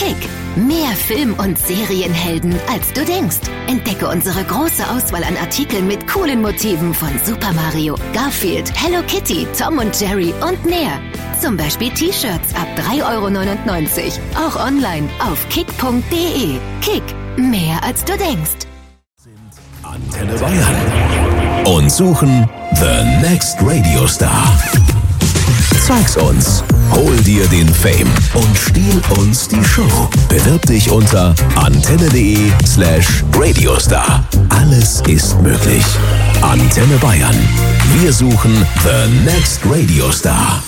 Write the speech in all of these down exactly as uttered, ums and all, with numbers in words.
Kick. Mehr Film- und Serienhelden, als du denkst. Entdecke unsere große Auswahl an Artikeln mit coolen Motiven von Super Mario, Garfield, Hello Kitty, Tom und Jerry und mehr. Zum Beispiel T-Shirts ab drei Euro neunundneunzig. Auch online auf kick punkt de. Kick, mehr als du denkst. Antenne Bayern und suchen The Next Radio Star. Zeig's uns, hol dir den Fame und stiehl uns die Show. Bewirb dich unter antenne.de slash Radiostar. Alles ist möglich. Antenne Bayern. Wir suchen The Next Radio Star.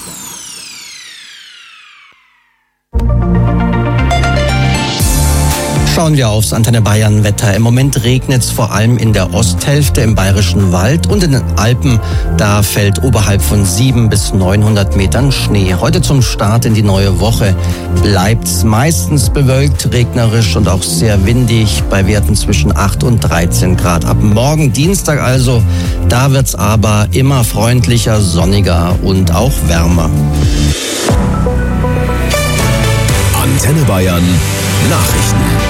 Schauen wir aufs Antenne Bayern Wetter. Im Moment regnet es vor allem in der Osthälfte im Bayerischen Wald und in den Alpen. Da fällt oberhalb von sieben bis neunhundert Metern Schnee. Heute zum Start in die neue Woche bleibt's meistens bewölkt, regnerisch und auch sehr windig bei Werten zwischen acht und dreizehn Grad. Ab morgen Dienstag also, da wird's aber immer freundlicher, sonniger und auch wärmer. Antenne Bayern Nachrichten.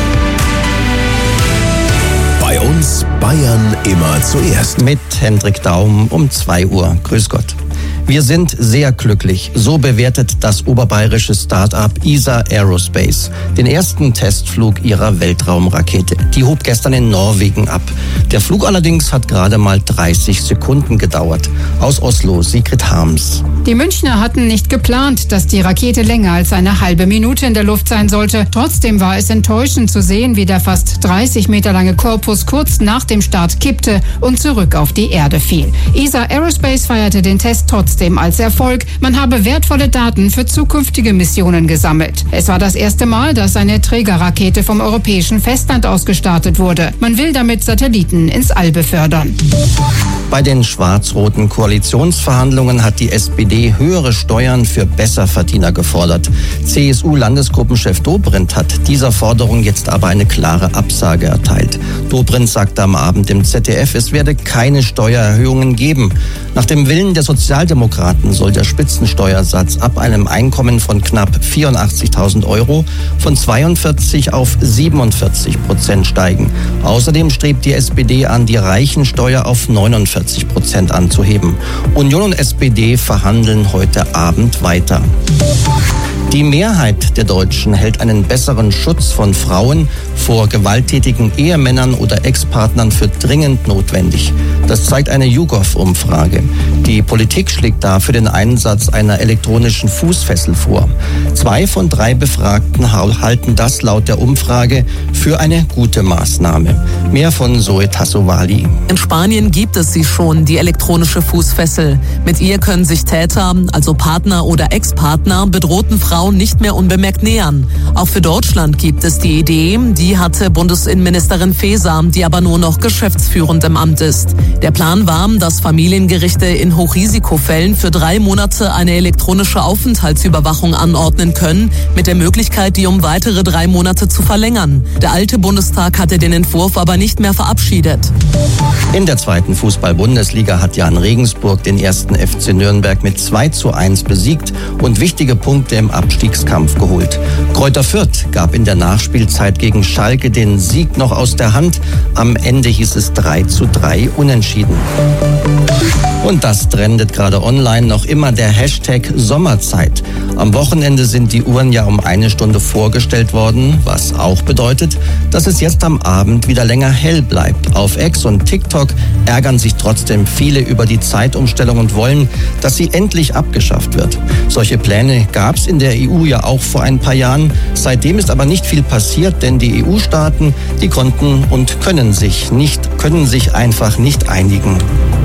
Bei uns Bayern immer zuerst. Mit Hendrik Daum um zwei Uhr. Grüß Gott. Wir sind sehr glücklich. So bewertet das oberbayerische Start-up E S A Aerospace den ersten Testflug ihrer Weltraumrakete. Die hob gestern in Norwegen ab. Der Flug allerdings hat gerade mal dreißig Sekunden gedauert. Aus Oslo, Sigrid Harms. Die Münchner hatten nicht geplant, dass die Rakete länger als eine halbe Minute in der Luft sein sollte. Trotzdem war es enttäuschend zu sehen, wie der fast dreißig Meter lange Korpus kurz nach dem Start kippte und zurück auf die Erde fiel. E S A Aerospace feierte den Test trotzdem als Erfolg. Man habe wertvolle Daten für zukünftige Missionen gesammelt. Es war das erste Mal, dass eine Trägerrakete vom europäischen Festland aus gestartet wurde. Man will damit Satelliten ins All befördern. Bei den schwarz-roten Koalitionsverhandlungen hat die S P D höhere Steuern für Besserverdiener gefordert. C S U-Landesgruppenchef Dobrindt hat dieser Forderung jetzt aber eine klare Absage erteilt. Dobrindt sagte am Abend im Z D F, es werde keine Steuererhöhungen geben. Nach dem Willen der Sozialdemokraten soll der Spitzensteuersatz ab einem Einkommen von knapp vierundachtzigtausend Euro von zweiundvierzig auf siebenundvierzig Prozent steigen. Außerdem strebt die S P D an, die Reichensteuer auf neunundvierzig Prozent anzuheben. Union und S P D verhandeln heute Abend weiter. Die Mehrheit der Deutschen hält einen besseren Schutz von Frauen vor gewalttätigen Ehemännern oder Ex-Partnern für dringend notwendig. Das zeigt eine YouGov-Umfrage. Die Politik schlägt dafür den Einsatz einer elektronischen Fußfessel vor. Zwei von drei Befragten halten das laut der Umfrage für eine gute Maßnahme. Mehr von Zoe Tassovali. In Spanien gibt es sie schon, die elektronische Fußfessel. Mit ihr können sich Täter, also Partner oder Ex-Partner, bedrohten Frauen nicht mehr unbemerkt nähern. Auch für Deutschland gibt es die Idee, die hatte Bundesinnenministerin Faeser, die aber nur noch geschäftsführend im Amt ist. Der Plan war, dass Familiengerichte in Hochrisikofällen für drei Monate eine elektronische Aufenthaltsüberwachung anordnen können, mit der Möglichkeit, die um weitere drei Monate zu verlängern. Der alte Bundestag hatte den Entwurf aber nicht mehr verabschiedet. In der zweiten Fußball-Bundesliga hat Jan Regensburg den ersten F C Nürnberg mit zwei zu eins besiegt und wichtige Punkte im Abstiegskampf geholt. Kräuter Fürth gab in der Nachspielzeit gegen Schalke den Sieg noch aus der Hand. Am Ende hieß es drei zu drei unentschieden. Und das trendet gerade online noch immer der Hashtag Sommerzeit. Am Wochenende sind die Uhren ja um eine Stunde vorgestellt worden, was auch bedeutet, dass es jetzt am Abend wieder länger hell bleibt. Auf X und TikTok ärgern sich trotzdem viele über die Zeitumstellung und wollen, dass sie endlich abgeschafft wird. Solche Pläne gab es in der E U ja auch vor ein paar Jahren. Seitdem ist aber nicht viel passiert, denn die E U-Staaten, die konnten und können sich nicht, können sich einfach nicht einigen.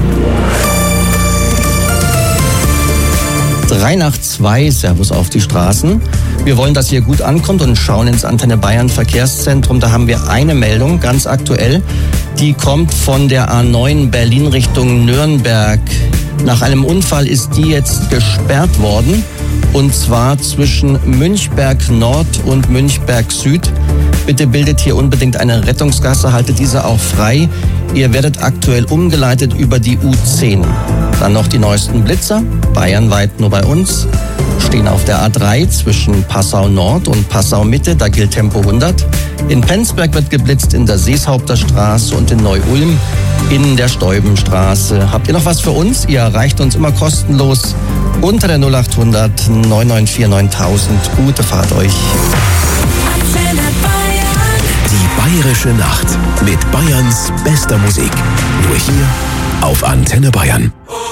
Drei nach zwei, Servus auf die Straßen. Wir wollen, dass ihr gut ankommt und schauen ins Antenne Bayern Verkehrszentrum. Da haben wir eine Meldung, ganz aktuell. Die kommt von der A neun Berlin Richtung Nürnberg. Nach einem Unfall ist die jetzt gesperrt worden. Und zwar zwischen Münchberg Nord und Münchberg Süd. Bitte bildet hier unbedingt eine Rettungsgasse, haltet diese auch frei. Ihr werdet aktuell umgeleitet über die U zehn. Dann noch die neuesten Blitzer, bayernweit nur bei uns. stehen auf der A drei zwischen Passau Nord und Passau Mitte, da gilt Tempo hundert. In Penzberg wird geblitzt in der Seeshaupter Straße und in Neu-Ulm in der Steubenstraße. Habt ihr noch was für uns? Ihr erreicht uns immer kostenlos unter der null acht hundert neun neun vier neuntausend. Gute Fahrt euch. Die Bayerische Nacht mit Bayerns bester Musik. Nur hier auf Antenne Bayern.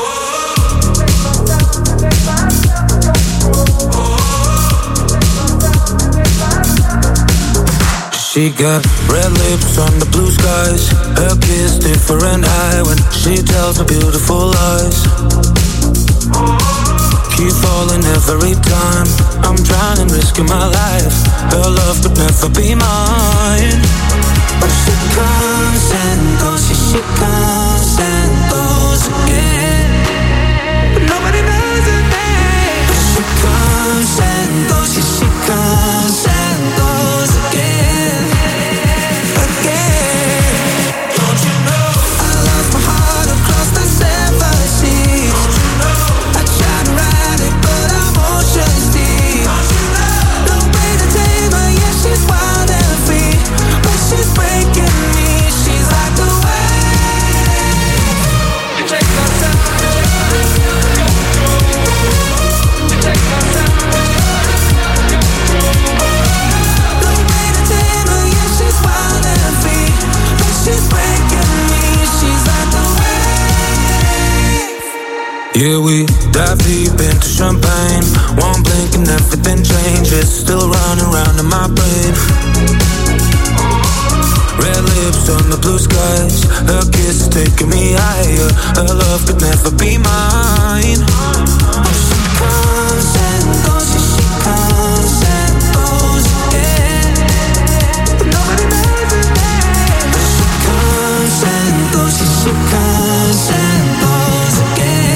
She got red lips on the blue skies. Her kiss different high when she tells me beautiful lies. Keep falling every time I'm trying and risking my life. Her love could never be mine. But she comes and goes, yeah, she comes and goes again. But nobody knows her name. But she comes and goes, yeah, she comes and goes again. Yeah, we dive deep into champagne. One blink and everything changes. Still running round in my brain. Red lips on the blue skies. Her kiss is taking me higher. Her love could never be mine. She comes and goes, yeah, she comes and goes again. But nobody knows her name. But she comes and goes, yeah, she comes and goes again.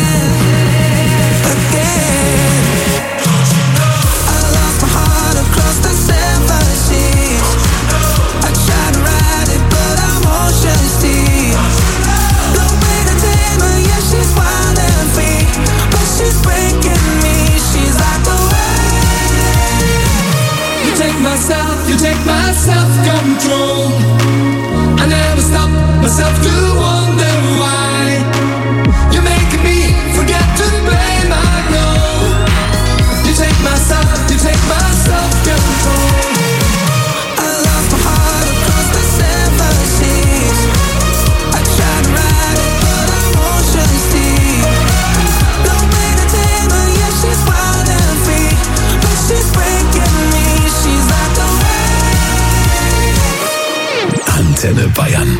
You take my self-control. I never stop myself to wonder why. You're making me forget to blame I know. You take my self, you take my self-control. I lost my heart across the seven seas. I tried to ride it but I'm oceans deep. Don't make a tamer, yeah, she's wild and free. But she's breaking me, she's like a Antenne Bayern.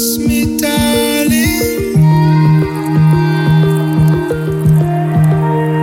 Trust me, darling.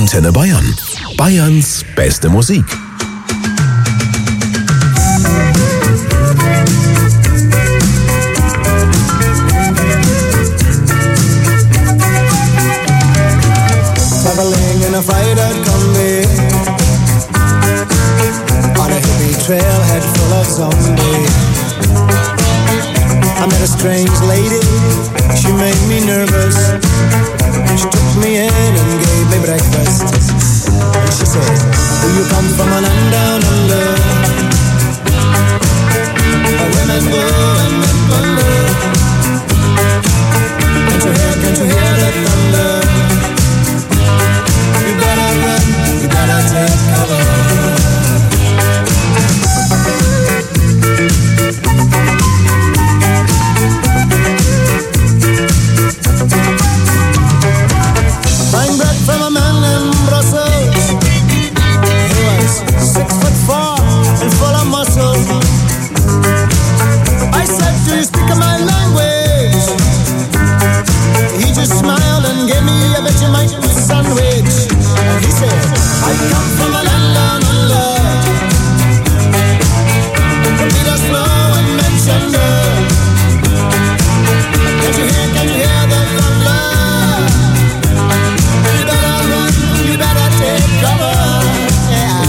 Antenne Bayern. Bayerns beste Musik. Traveling in a freighter combi on a hippie trailhead full of zombies. I met a strange lady, she made me nervous. She took me in and gave me breakfast. And she said, do you come from a land down under, where women go and men wonder? Can't you hear, can't you hear the thunder? You better run, you better take cover. Buying bread from a man in Brussels. He was six foot four and full of muscle. I said, do you speak my language? He just smiled and gave me a Vegemite sandwich. And he said, I come from a land down under, where Peter Snow and men thunder. Can't you hear, can't you hear the thunder? You better run, you better take cover. Yeah.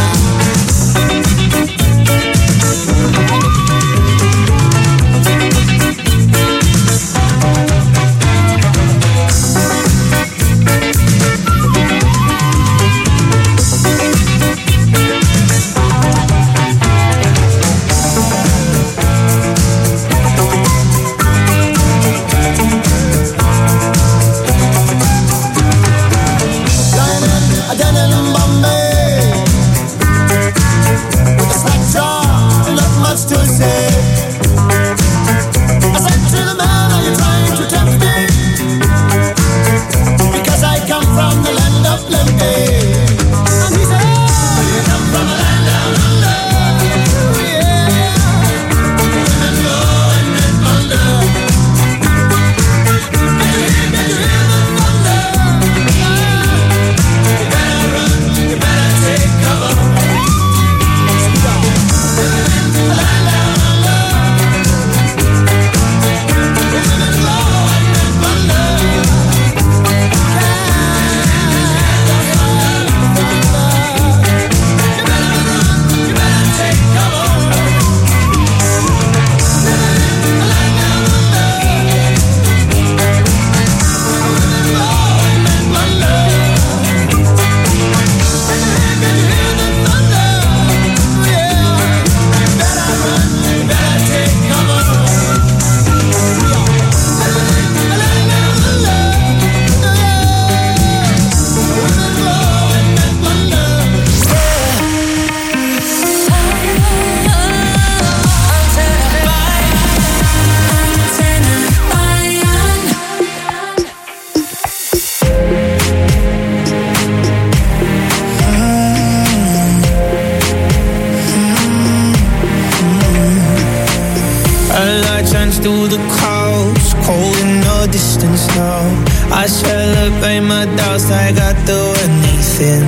through the crowds, cold in no distance now. I celebrate my doubts like I do anything.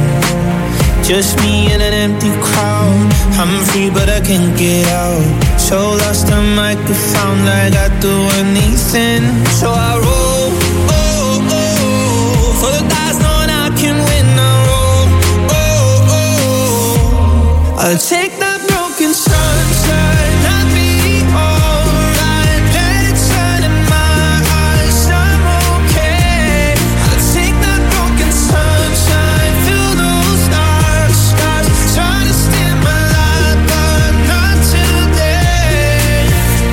Just me in an empty crowd. I'm free but I can't get out. So lost I might be found like I do anything. So I roll, oh, oh, for the dice knowing I can win. I roll, oh, oh, I'll take that broken sunshine. I'll be alright. Let it shine in my eyes. I'm okay. I'll take that broken sunshine. Feel those stars, stars trying to steal my life, but not today.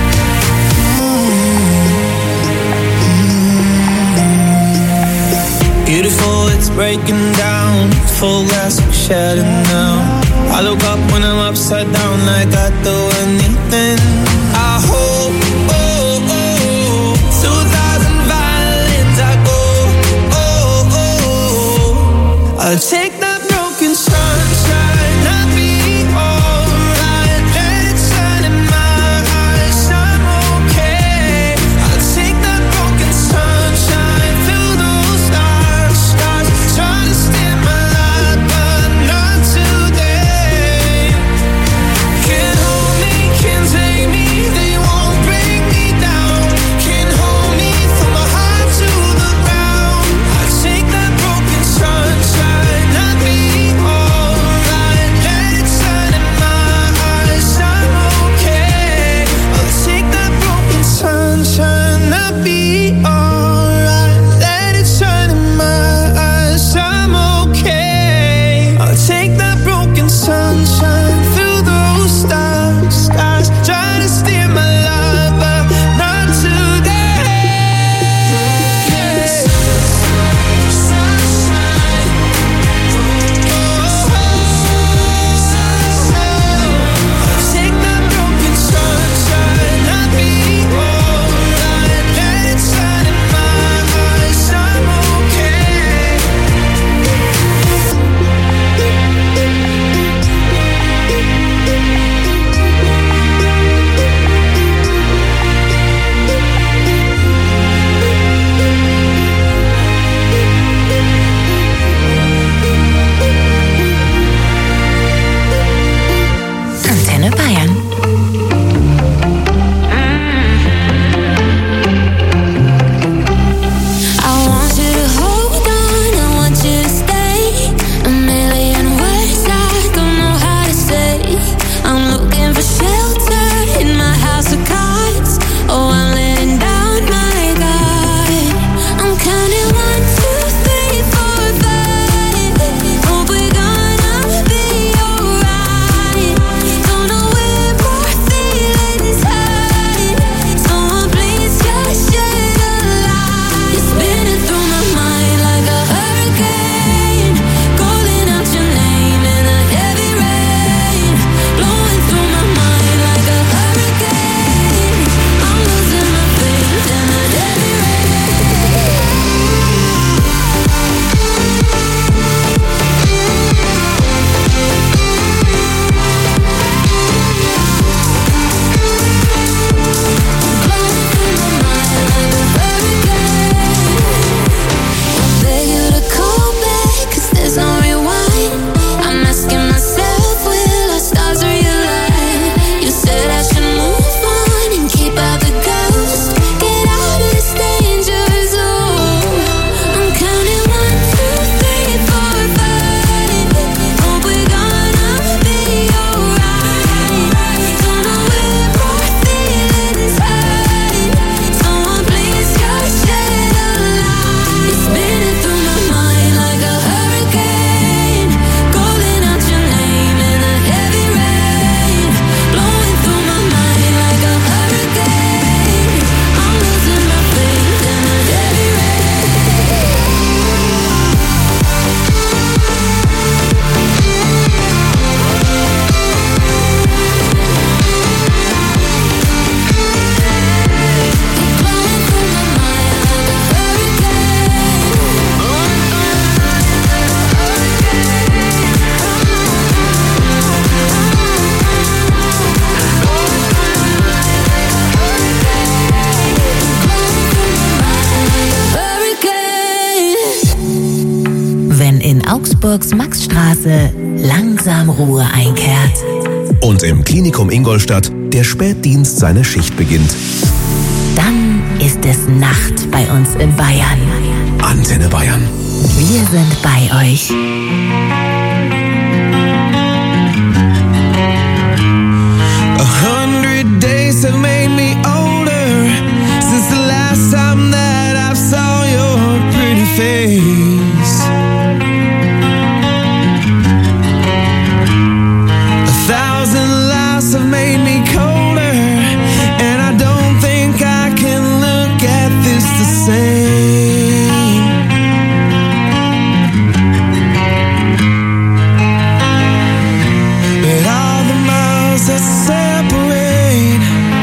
Mm-hmm. Beautiful, it's breaking down. Full glass like shattered now. I look up when I'm upside down like I do anything. I hope, oh, oh, through thousand violins I go, oh, oh, I'll take that broken sunshine. I'll be alright. Let it shine in my eyes. I'm okay. I'll take that broken sunshine. Feel those stars, stars trying to steal my Augsburgs Maxstraße langsam Ruhe einkehrt. Und im Klinikum Ingolstadt der Spätdienst seine Schicht beginnt. Dann ist es Nacht bei uns in Bayern. Antenne Bayern. Wir sind bei euch. A hundred days have made me older since the last time that I saw your pretty face. A thousand lives have made me colder, and I don't think I can look at this the same. But all the miles that separate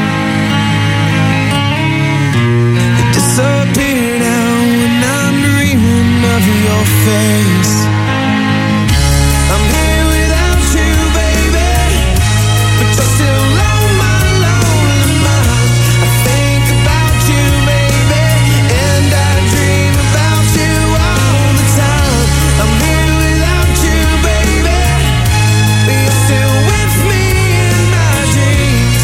disappear now when I'm dreaming of your face. I'm here without you, baby, but you're still on my lonely mind. I think about you, baby, and I dream about you all the time. I'm here without you, baby, but you're still with me in my dreams.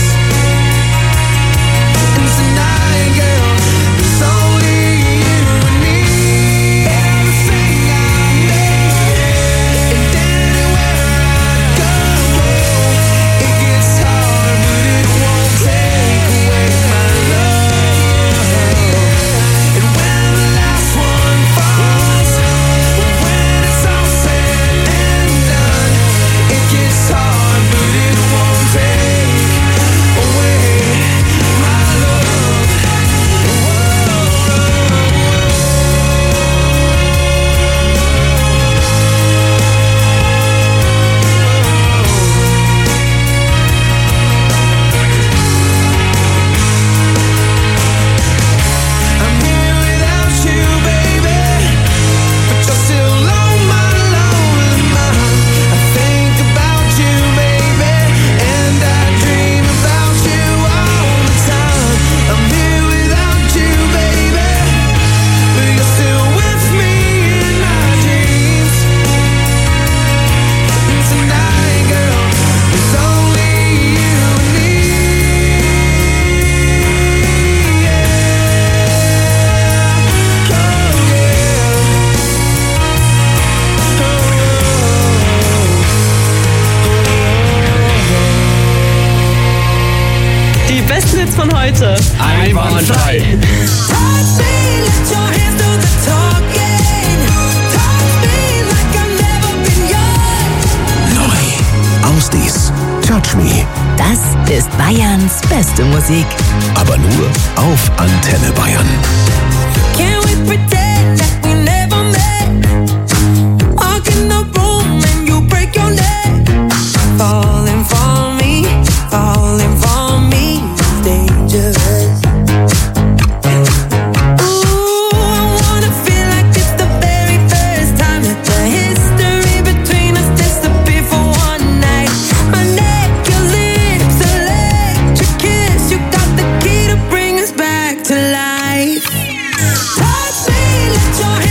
And tonight, girl, it's only you and me. Everything I need, and anywhere I go, it gets hard, but it won't take away my love. And when the last one falls, when it's all said and done, it gets hard, but it won't take away my love. I'm here without you, baby, but you're still on my lonely mind. I think about you, baby, and I dream about you all the time. I'm here without you, baby, but you're still with me in my dreams. And tonight, girl, it's only you and me. Die besten Hits von heute. Einwandfrei. Neu. Aus dies. Touch Me. Das ist Bayerns beste Musik. Aber nur auf Antenne Bayern. Can we pretend that we never met? Walk in the room and you break your leg. Falling for me, falling for me is dangerous. Ooh, I wanna feel like it's the very first time that the history between us disappeared for one night. My neck, your lips, electric kiss. You got the key to bring us back to life. Touch me, let your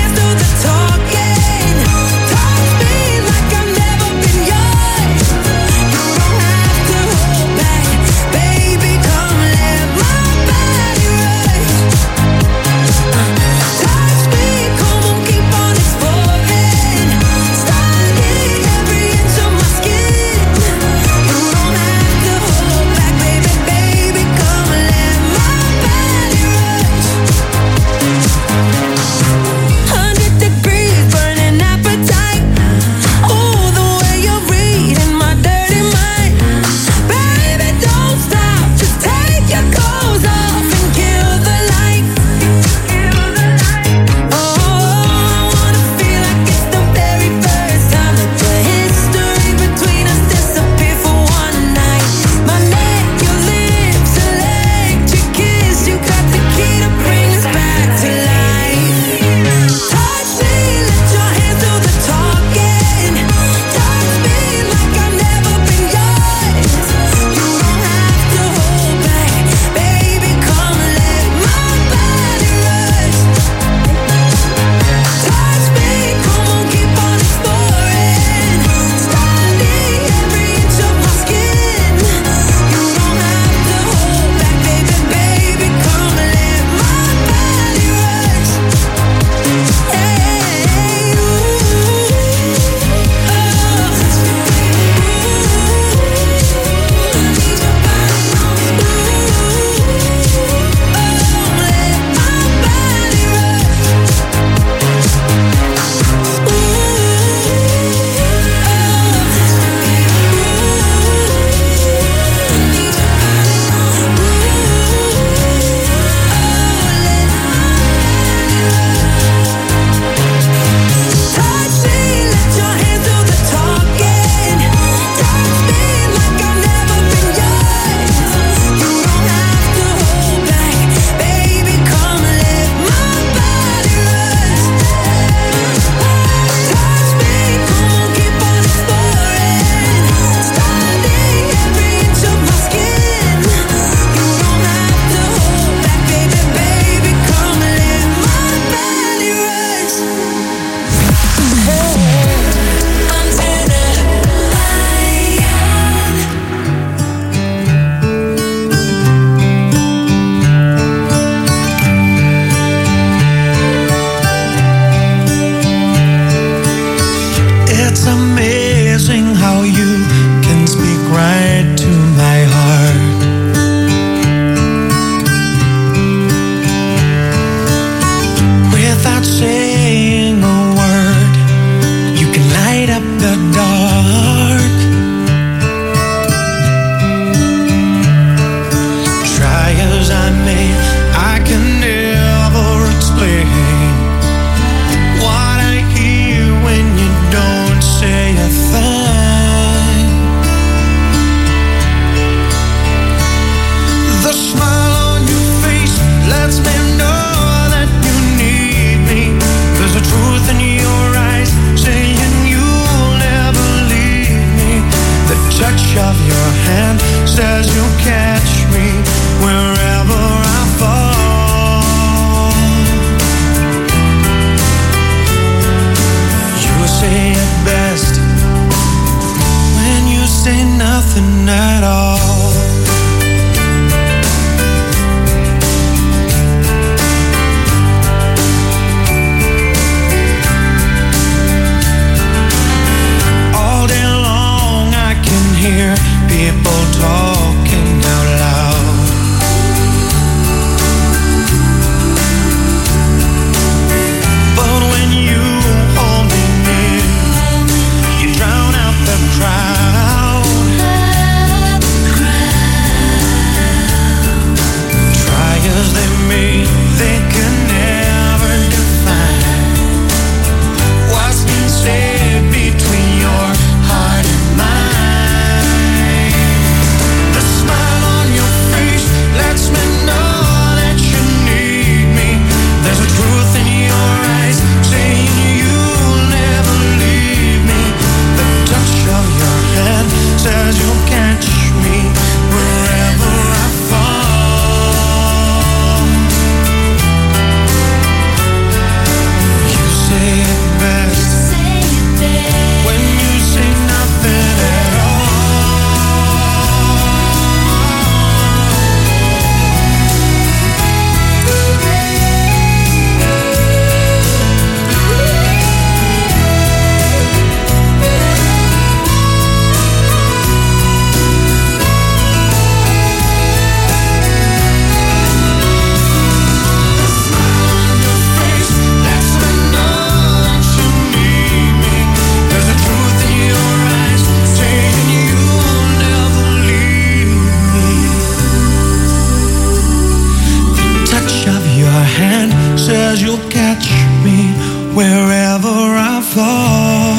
hand says you'll catch me wherever I fall.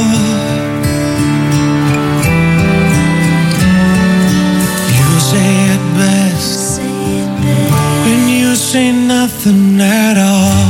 You say it best when you say nothing at all.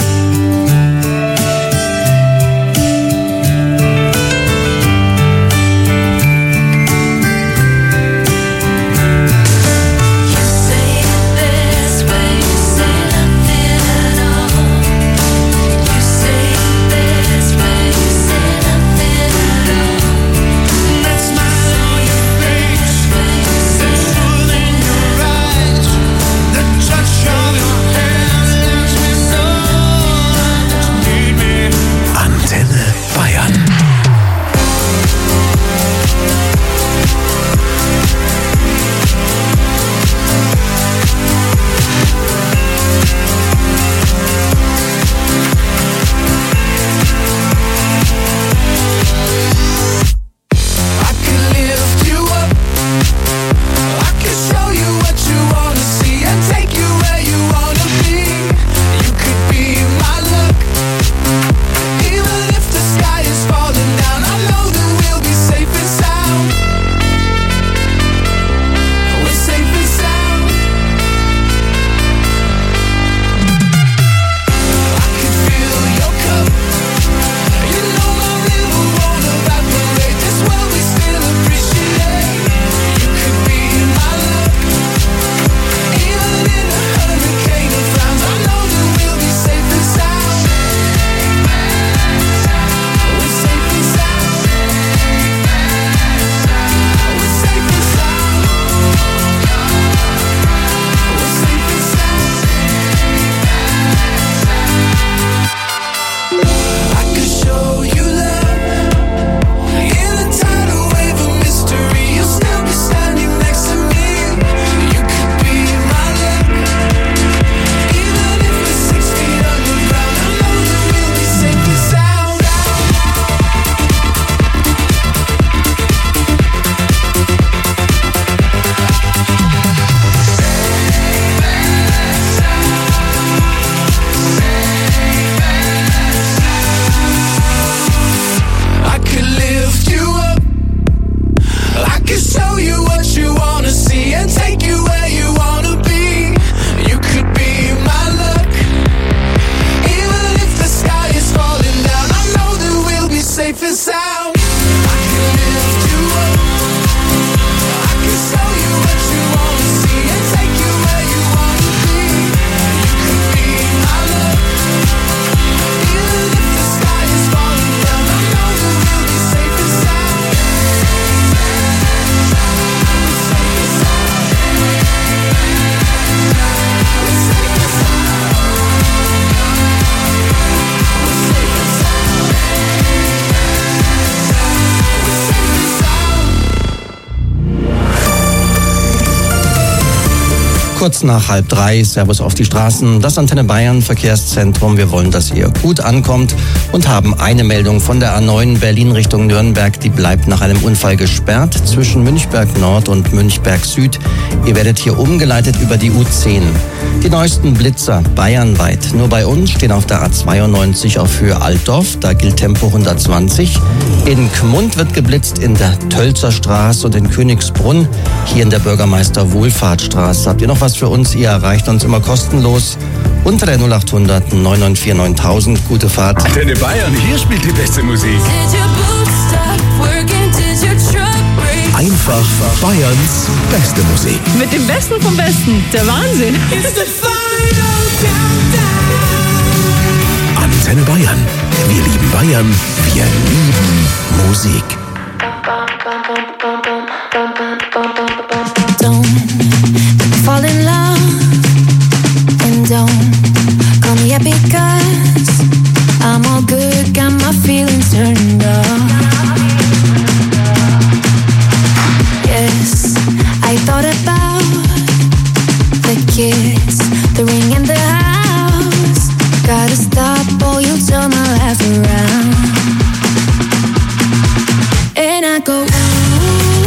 Kurz nach halb drei, Servus auf die Straßen, das Antenne Bayern Verkehrszentrum. Wir wollen, dass ihr gut ankommt und haben eine Meldung von der A neun Berlin Richtung Nürnberg. Die bleibt nach einem Unfall gesperrt zwischen Münchberg Nord und Münchberg Süd. Ihr werdet hier umgeleitet über die U zehn. Die neuesten Blitzer bayernweit. Nur bei uns stehen auf der A zweiundneunzig auf Höhe Altdorf. Da gilt Tempo hundertzwanzig. In Gmund wird geblitzt in der Tölzer Straße und in Königsbrunn. Hier in der Bürgermeister Wohlfahrtstraße. Habt ihr noch was für uns? Ihr erreicht uns immer kostenlos unter der null achthundert neun neun vier neuntausend. Gute Fahrt. Antenne Bayern, hier spielt die beste Musik. Einfach Bayerns beste Musik. Mit dem Besten vom Besten. Der Wahnsinn. Antenne Bayern. Wir lieben Bayern. Wir lieben Musik. Don't fall in love and don't call me up because I'm all good, got my feelings turned off. Yes, I thought about the kids, the ring and the house. Gotta stop or you'll turn my life around. And I go, ooh.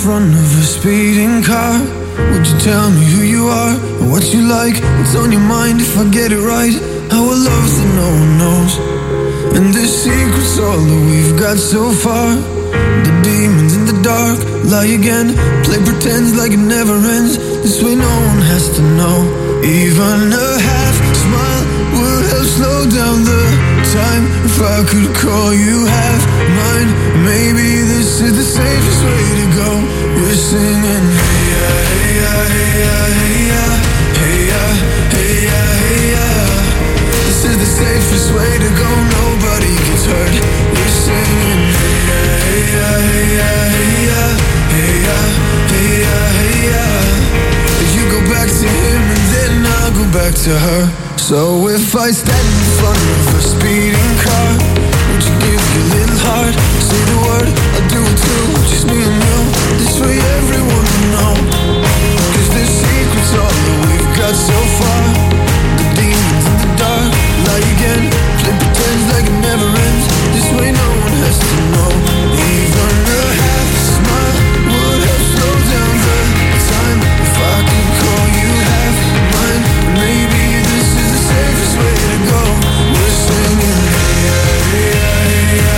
front of a speeding car. Would you tell me who you are, or what you like, what's on your mind if I get it right? Our love's that no one knows, and the secret's all that we've got so far. The demons in the dark lie again, play pretend like it never ends. This way no one has to know. Even a half smile would help slow down the time. If I could call you half mine, maybe this is the safest way to go. We're singing hey ya, hey ya, hey ya, hey ya, hey ya, hey ya, hey ya. This is the safest way to go, nobody gets hurt. We're singing hey ya, hey ya, hey ya, hey ya, hey ya, hey ya, hey ya. You go back to him and then I'll go back to her. So if I stand in front of a speeding car, would you give your little heart? Say the word, I'll do it too. Just me and you, this way everyone will know. Cause the secret's all that we've got so far. The demons in the dark lie again, play pretend like it never ends. This way no one has to know. Even a half smile would help slow down the time. If I could call you half mine, maybe this is the safest way to go. We're singing hey ya, hey ya, hey ya,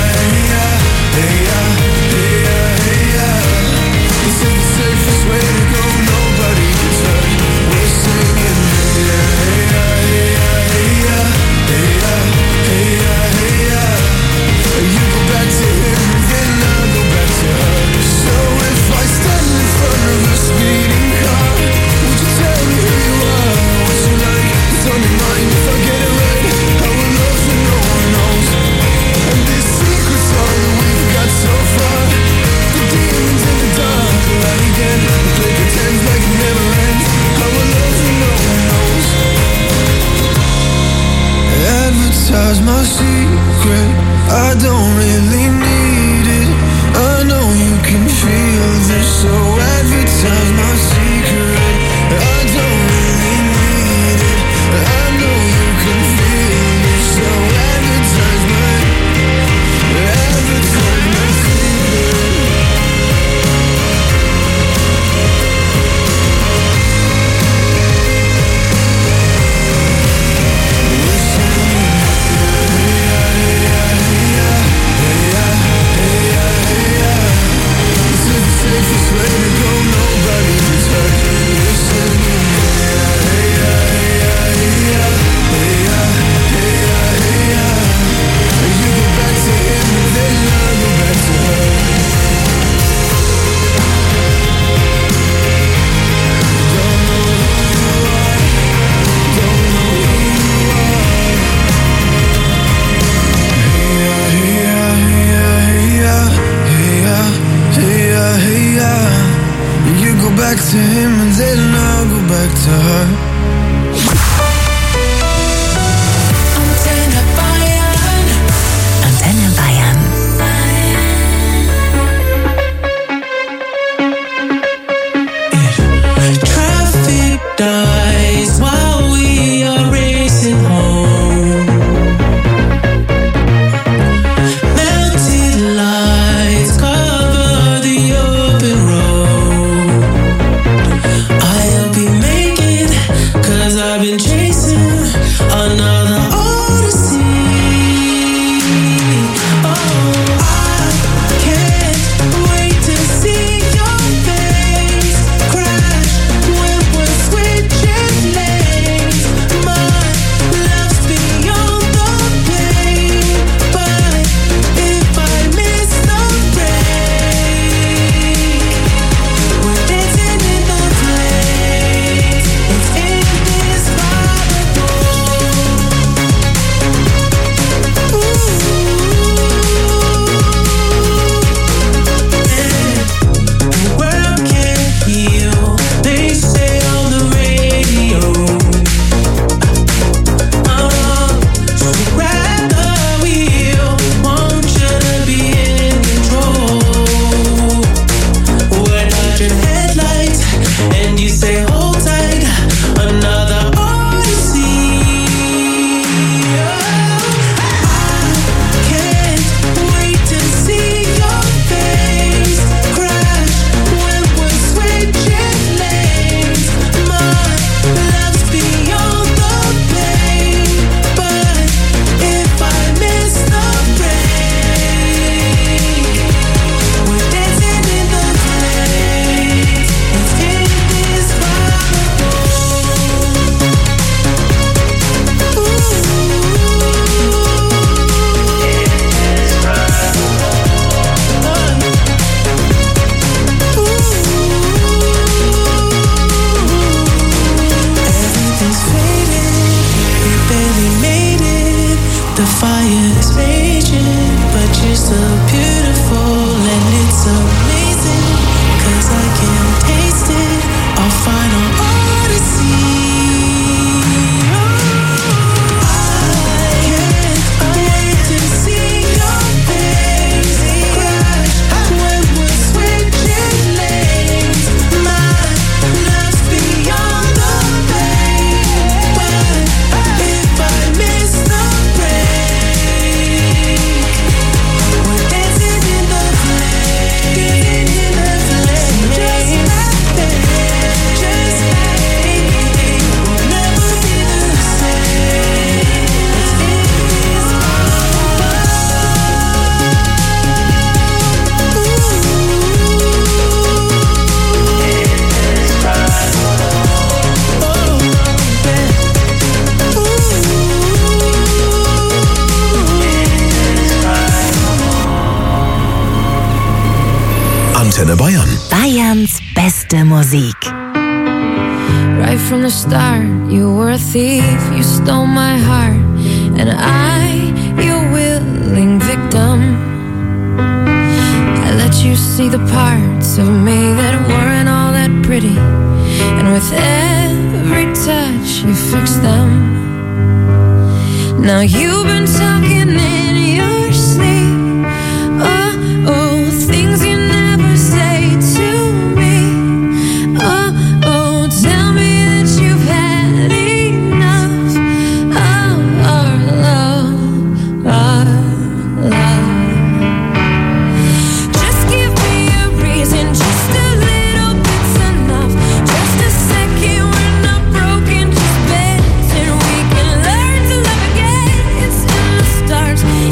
hey ya, hey ya, hey ya, hey ya. This is the safest way to go, nobody gets hurt. We're singing hey ya, hey ya, hey ya, hey ya, hey ya, hey ya, hey ya. You go back to him, then I'll go back to her. So if I stand in front of a speeding car, would you tell me who you are, what you like, what's on your mind? If I get it right, I will love you, no one knows. And this secret's all that we've got so far. The demons in the dark lie again, play pretend like it never ends. I will love you, no one knows. Advertise my secret, I don't really need it. I know you can feel this, so advertise my secret. I don't really need it. I know you can feel this, so advertise my, advertise my secret. Safest way to go, nobody gets hurt. We're singing hey ya, hey ya, hey ya, hey ya, hey ya, hey ya, hey ya. You go back to him and then I'll go back to her. Don't know who you are, don't know who you are. Hey ya, hey ya, hey ya, hey ya, hey ya, hey ya, hey ya. You go back to him and then I'll go back to her. Antenne Bayern. Antenne Bayern. Traffic dies while we are racing home. Melted lights cover the open road. I'll be making, cause I've been Antenne Bayern. Bayerns beste Musik. Right from the start, you were a thief, you stole my heart, and I, your willing victim. I let you see the parts of me that weren't all that pretty, and with every touch you fixed them. Now you've been talking in your sleep, oh, oh, things you never say to me, oh, oh, tell me that you've had enough of our love, our love. Just give me a reason, just a little bit's enough, just a second, we're not broken, just bends, and we can learn to love again. It's in the stars.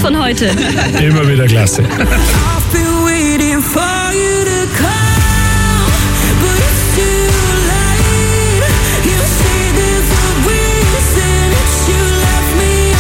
von heute. Immer wieder klasse. I've been waiting for you to come, but it's too late. You say there's a reason that you left me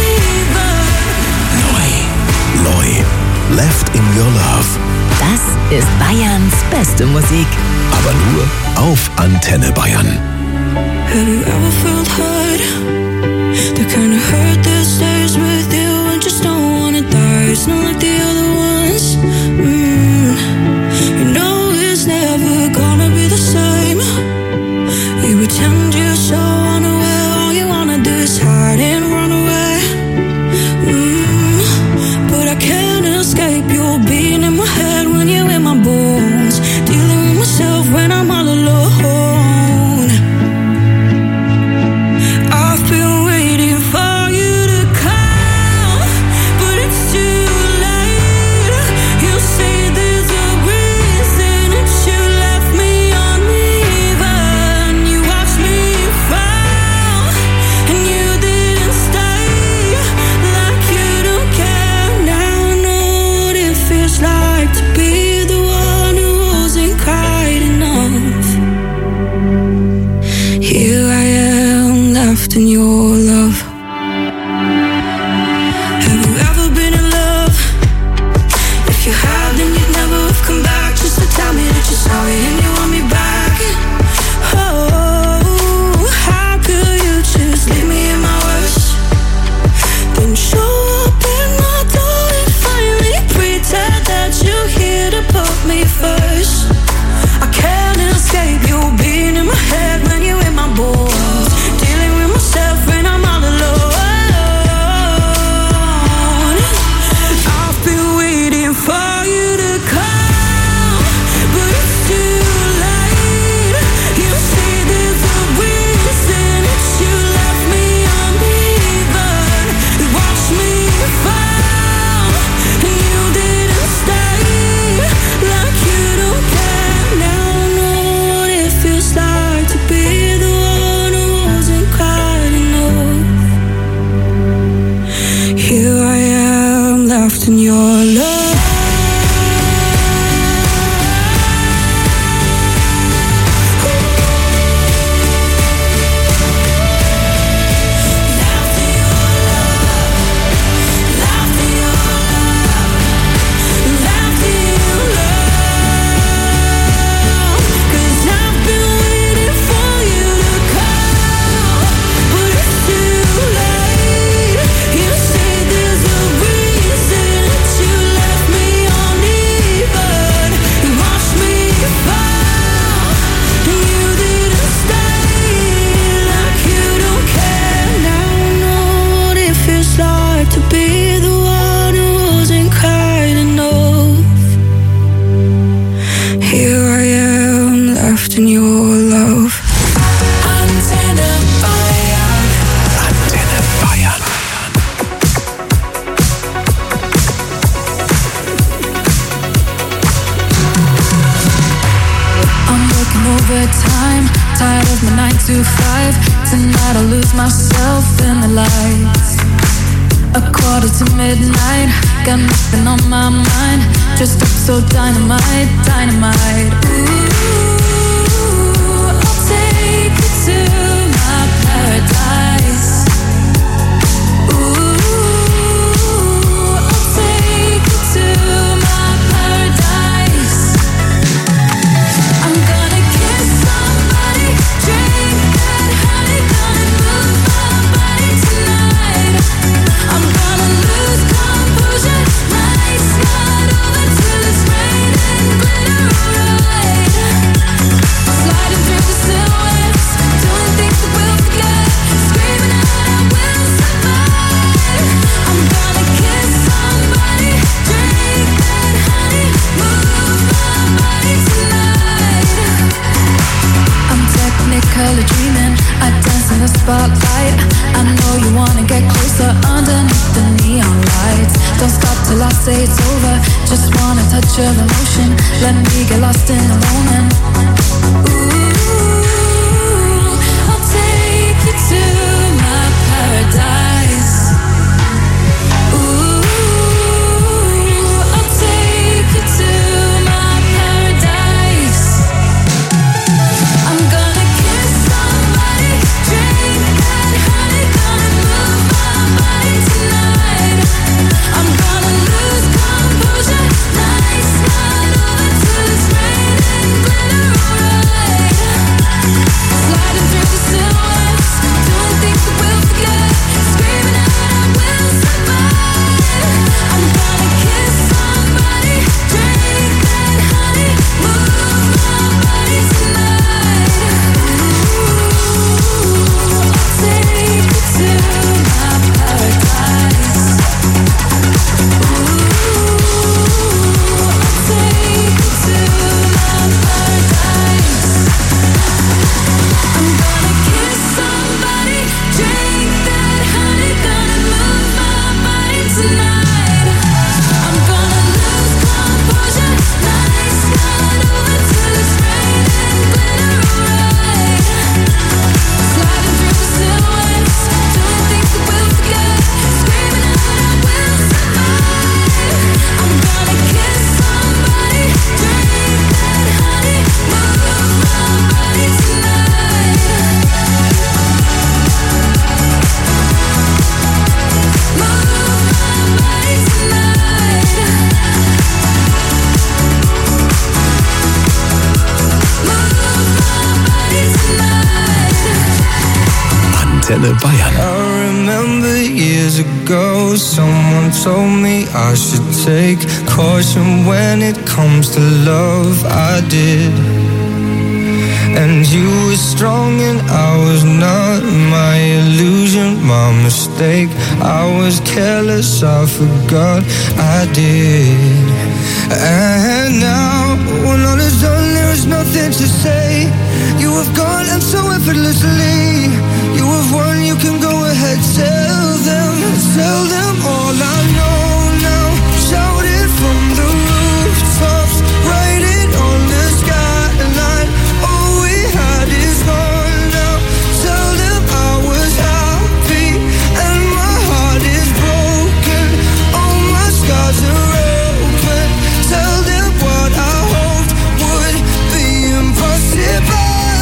uneven. Neu. Neu. Left in Your Love. Das ist Bayerns beste Musik. Aber nur auf Antenne Bayern. Have you ever felt hurt? The kind of hurt that stays with you and just don't wanna die. It's not like the other ones. Mm. You know it's never gonna be the same. You pretend you're so unaware. All you wanna do is hide and run away. Mm. But I can't escape your being in my head when you're in my bones. Dealing with myself when I'm all alone. In your love. Have you ever been in love? If you have, then you'd never have come back just to tell me that you're sorry and you want me back. Oh, how could you just leave me in my worst? Then show up at my door and finally pretend that you're here to put me first. I can't escape you being in my head when you're in my bones. When I'm all alone, I've been waiting for you to come, but it's too late. You say there's a reason that you left me uneven. You watched me fall, and you didn't stay. Like you don't care. Now I know what it feels like to be the one who wasn't quite enough. Here I am, left in your love. In your love. Antenne Bayern. Antenne Bayern. I'm working overtime, tired of my nine to five. Tonight I'll lose myself in the lights. A quarter to midnight, got nothing on my mind. Dressed up so dynamite, dynamite. Ooh. To my paradise. Ooh, I'll take you to my paradise. I'm gonna kiss somebody, drink that honey, gonna move my body tonight. I'm gonna lose composure, nights not over till it's raining glitter right. Sliding through the silhouettes, doing things that we'll forget, screaming out I will survive. I'm gonna kiss somebody, drink that honey, move my body tonight. I'm technically dreaming, I dance in the spotlight. I know you wanna get closer underneath the neon lights. Don't stop till I say it's over, just wanna touch your emotion. Let me get lost in the moment. Ooh, I'll take you to my paradise. Ooh, Antenne Bayern. I remember years ago, someone told me I should take caution when it comes to love. I did. And you were strong and I was not. My illusion, my mistake. I was careless, I forgot I did. And now, when all is done, there is nothing to say. You have gone and so effortlessly. You have won, you can go ahead, tell them, tell them all I know now. Shout it from the rooftops, write it on the skyline. All we had is gone now. Tell them I was happy and my heart is broken. All my scars are open. Tell them what I hoped would be impossible.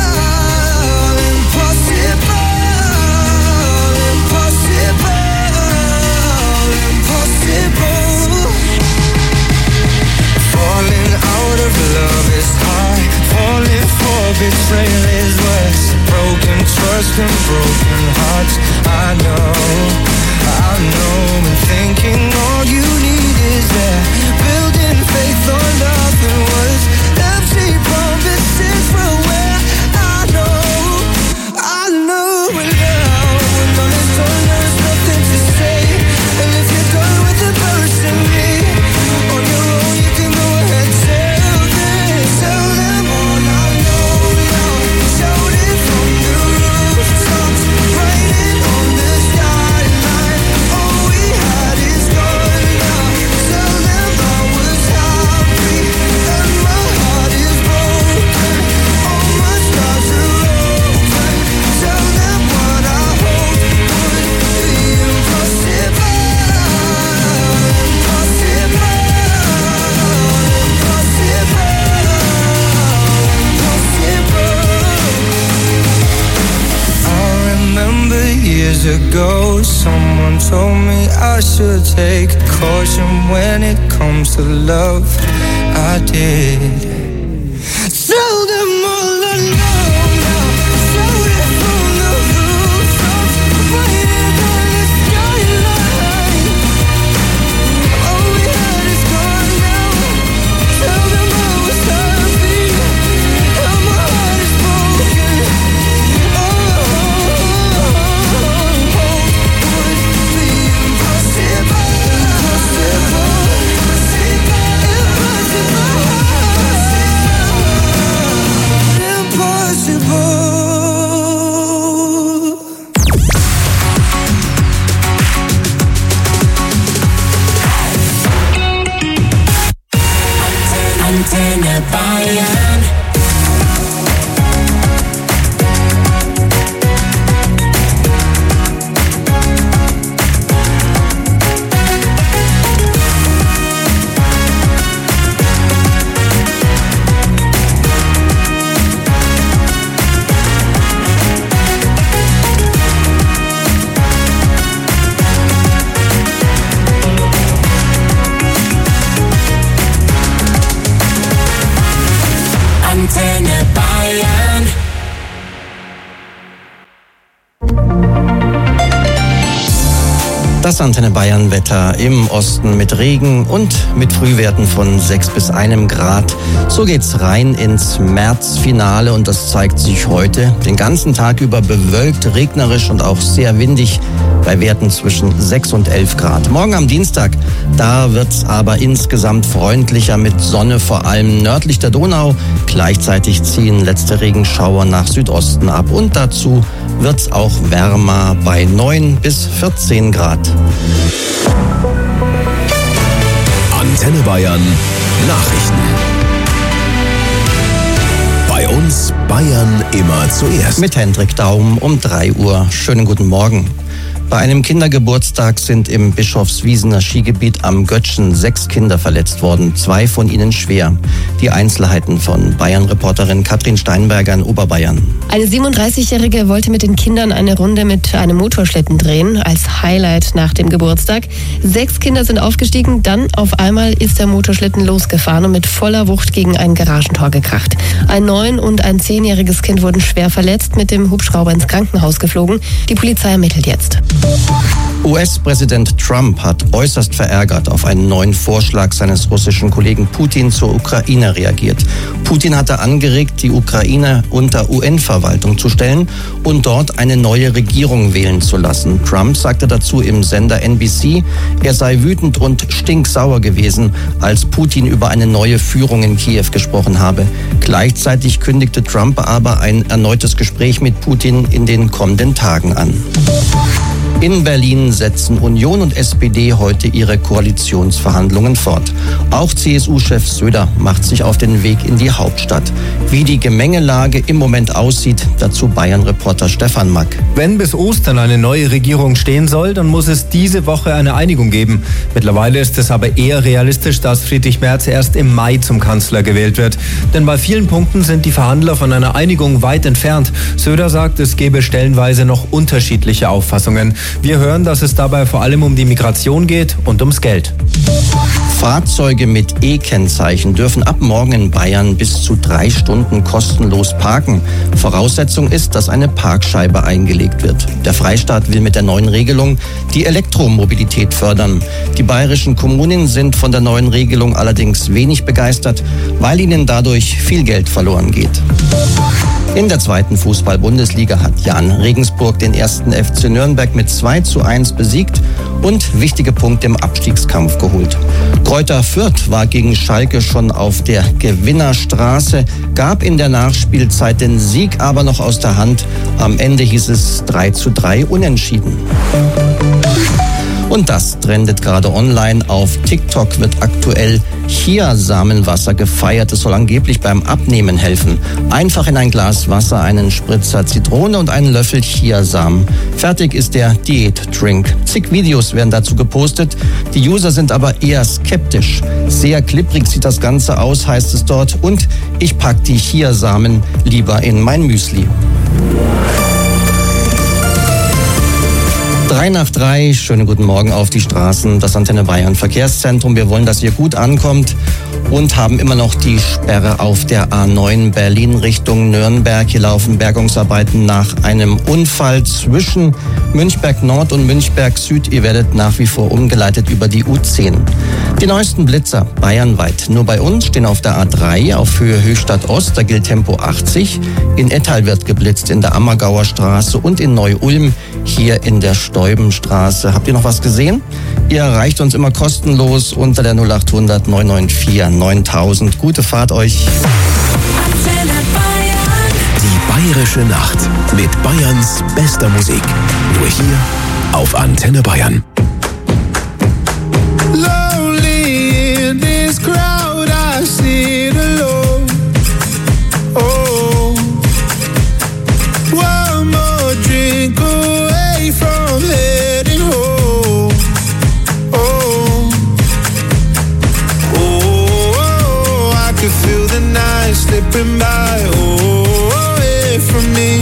Love is high, falling for betrayal is worse. Broken trust and broken hearts. I know, I know. And thinking all you need is there. Building faith on nothing was empty promises were where I know, I know. And now when all is done, there's nothing to say. And if you're done with embarrassing me on your own, you can go ahead, say. Tell them all I know now. Shout it from the rooftops, write it on the skyline. All we had is gone now. Tell them I was happy and my heart is broken. All my scars are open. Tell them what I hoped would be impossible. Impossible. Impossible. Remember years ago, someone told me I should take caution when it comes to love. I did. Tell them all I know now. Shout it from the rooftops, write it on the skyline. All we had is gone now. Tell them I was happy and my heart is broken. Antenne Bayern. Antenne Bayern. Das Antenne Bayern Wetter im Osten mit Regen und mit Frühwerten von sechs bis einem Grad. So geht's rein ins Märzfinale und das zeigt sich heute den ganzen Tag über bewölkt, regnerisch und auch sehr windig bei Werten zwischen sechs und elf Grad. Morgen am Dienstag, da wird's aber insgesamt freundlicher mit Sonne, vor allem nördlich der Donau. Gleichzeitig ziehen letzte Regenschauer nach Südosten ab und dazu wird's auch wärmer bei neun bis vierzehn Grad. Antenne Bayern Nachrichten. Bei uns Bayern immer zuerst. Mit Hendrik Daum um drei Uhr. Schönen guten Morgen. Bei einem Kindergeburtstag sind im Bischofswiesener Skigebiet am Götschen sechs Kinder verletzt worden, zwei von ihnen schwer. Die Einzelheiten von Bayern-Reporterin Katrin Steinberger in Oberbayern. Eine siebenunddreißigjährige wollte mit den Kindern eine Runde mit einem Motorschlitten drehen, als Highlight nach dem Geburtstag. Sechs Kinder sind aufgestiegen, dann auf einmal ist der Motorschlitten losgefahren und mit voller Wucht gegen ein Garagentor gekracht. Ein neun- und ein zehnjähriges Kind wurden schwer verletzt, mit dem Hubschrauber ins Krankenhaus geflogen. Die Polizei ermittelt jetzt. U S-Präsident Trump hat äußerst verärgert auf einen neuen Vorschlag seines russischen Kollegen Putin zur Ukraine reagiert. Putin hatte angeregt, die Ukraine unter U N-Verwaltung zu stellen und dort eine neue Regierung wählen zu lassen. Trump sagte dazu im Sender N B C, er sei wütend und stinksauer gewesen, als Putin über eine neue Führung in Kiew gesprochen habe. Gleichzeitig kündigte Trump aber ein erneutes Gespräch mit Putin in den kommenden Tagen an. In Berlin setzen Union und S P D heute ihre Koalitionsverhandlungen fort. Auch C S U-Chef Söder macht sich auf den Weg in die Hauptstadt. Wie die Gemengelage im Moment aussieht, dazu Bayern-Reporter Stefan Mack. Wenn bis Ostern eine neue Regierung stehen soll, dann muss es diese Woche eine Einigung geben. Mittlerweile ist es aber eher realistisch, dass Friedrich Merz erst im Mai zum Kanzler gewählt wird. Denn bei vielen Punkten sind die Verhandler von einer Einigung weit entfernt. Söder sagt, es gebe stellenweise noch unterschiedliche Auffassungen. Wir hören, dass es dabei vor allem um die Migration geht und ums Geld. Fahrzeuge mit E-Kennzeichen dürfen ab morgen in Bayern bis zu drei Stunden kostenlos parken. Voraussetzung ist, dass eine Parkscheibe eingelegt wird. Der Freistaat will mit der neuen Regelung die Elektromobilität fördern. Die bayerischen Kommunen sind von der neuen Regelung allerdings wenig begeistert, weil ihnen dadurch viel Geld verloren geht. In der zweiten Fußball-Bundesliga hat Jan Regensburg den ersten F C Nürnberg mit zwei zu eins besiegt und wichtige Punkte im Abstiegskampf geholt. Greuther Fürth war gegen Schalke schon auf der Gewinnerstraße, gab in der Nachspielzeit den Sieg aber noch aus der Hand. Am Ende hieß es drei zu drei unentschieden. Und das trendet gerade online. Auf TikTok wird aktuell Chiasamenwasser gefeiert. Es soll angeblich beim Abnehmen helfen. Einfach in ein Glas Wasser einen Spritzer Zitrone und einen Löffel Chiasamen. Fertig ist der Diät-Drink. Zig Videos werden dazu gepostet. Die User sind aber eher skeptisch. Sehr klipprig sieht das Ganze aus, heißt es dort. Und ich pack die Chiasamen lieber in mein Müsli. Drei nach drei, schönen guten Morgen auf die Straßen, das Antenne Bayern Verkehrszentrum. Wir wollen, dass ihr gut ankommt und haben immer noch die Sperre auf der A neun Berlin Richtung Nürnberg. Hier laufen Bergungsarbeiten nach einem Unfall zwischen Münchberg Nord und Münchberg Süd. Ihr werdet nach wie vor umgeleitet über die U zehn. Die neuesten Blitzer bayernweit. Nur bei uns stehen auf der A drei auf Höhe Höchstadt Ost, da gilt Tempo achtzig. In Ettal wird geblitzt, in der Ammergauer Straße und in Neu-Ulm, hier in der Steubenstraße. Habt ihr noch was gesehen? Ihr erreicht uns immer kostenlos unter der null acht hundert neun neun vier neuntausend. Gute Fahrt euch. Die Bayerische Nacht mit Bayerns bester Musik. Nur hier auf Antenne Bayern. Lonely in this crowd, I sit alone. Oh, one more drink away from heading home. Oh, oh, I can feel the night slipping by. Oh, away from me.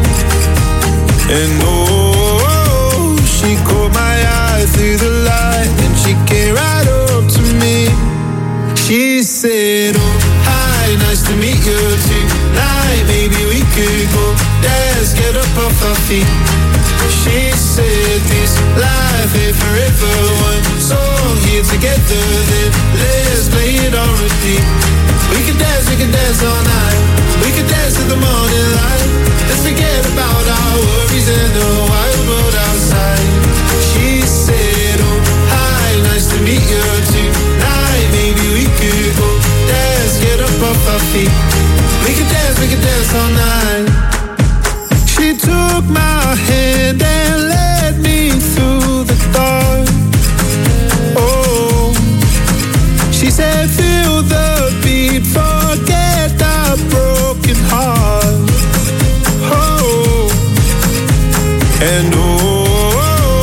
And oh, she caught my eye through the light, and she came right up to me. She said, oh, hi, nice to meet you tonight. Maybe we could go dance, get up off our feet. She said, this life ain't forever. One song here together, then let's play it on repeat. We can dance, we can dance all night. We can dance to the morning light. Let's forget about our worries and the wild world outside. She said, oh, hi, nice to meet you tonight. Maybe we could go dance, get up off our feet. We can dance, we can dance all night. She took my hand and led me through the dark. Oh, she said, feel the beat, forget the broken heart. Oh, and oh,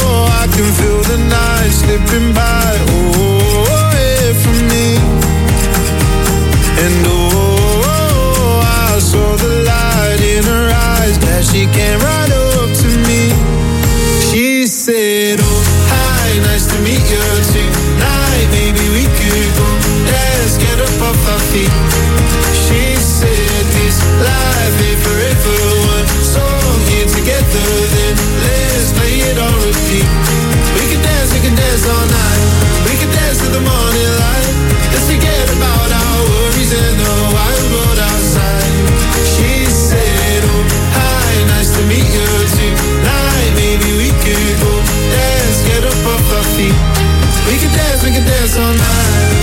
I can feel the night slipping by. Oh, yeah, from me. And oh, I saw the light in her eyes. Glad she came right up to me. She said, oh, hi, nice to meet you tonight. Maybe we could go, let's get up off our feet. She said, this life ain't forever. One song here together, then let's play it on repeat. We can dance, we can dance all night. We can dance to the morning light. Let's forget about our worries and the wild world outside. She said, oh, hi, nice to meet you tonight. Maybe we could go dance, get up off our feet. We can dance, we can dance all night.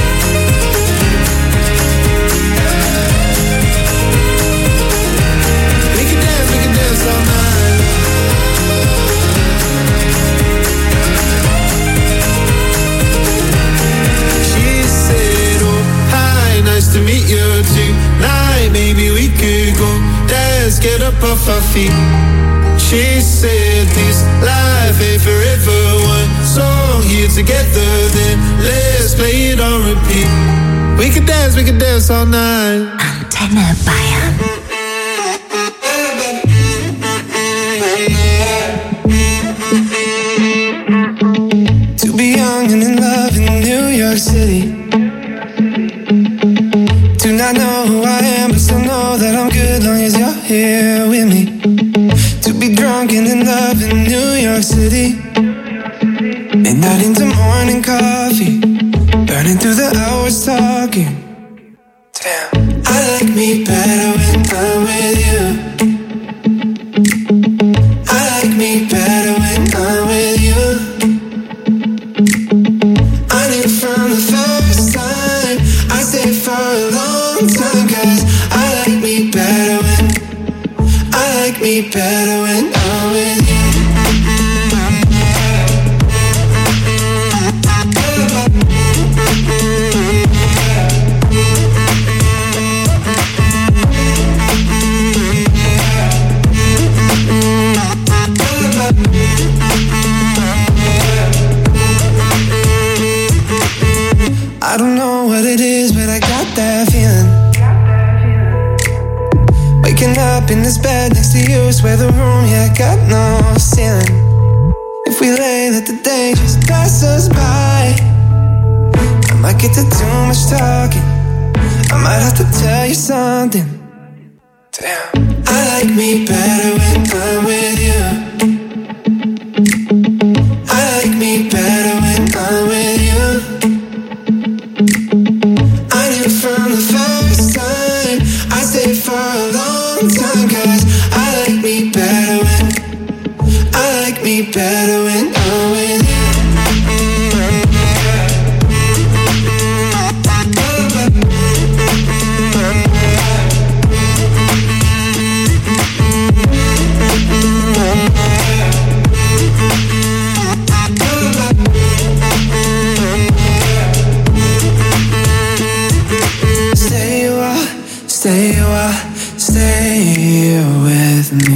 We can dance, we can dance all night. She said, oh, hi, nice to meet you tonight. Maybe we could go dance, get up off our feet. She said, this life ain't forever. One song here together, then let's play it on repeat. We can dance, we can dance all night. Antenne Bayern. To be young and in love in New York City. Do not know who I am, but still know that I'm good long as you're here with me. To be drunk and in love in New York City. Midnight into morning coffee, burning through the hours talking. Damn, I like me better when I'm with you. I like me better when I'm with you. I knew from the first time, I stayed for a long time. Cause I like me better when, I like me better when I'm with you. I don't know what it is, but I got that feeling. Waking up in this bed next to you, swear the room, yeah, got no ceiling. If we lay, let the day just pass us by. I might get to too much talking. I might have to tell you something. Damn, I like me better when I'm with you. I like me better when I'm with you. I knew from the first time, I stayed for a long time. Cause I like me better when, I like me better when I'm with you. Stay a while, stay a while, stay with me.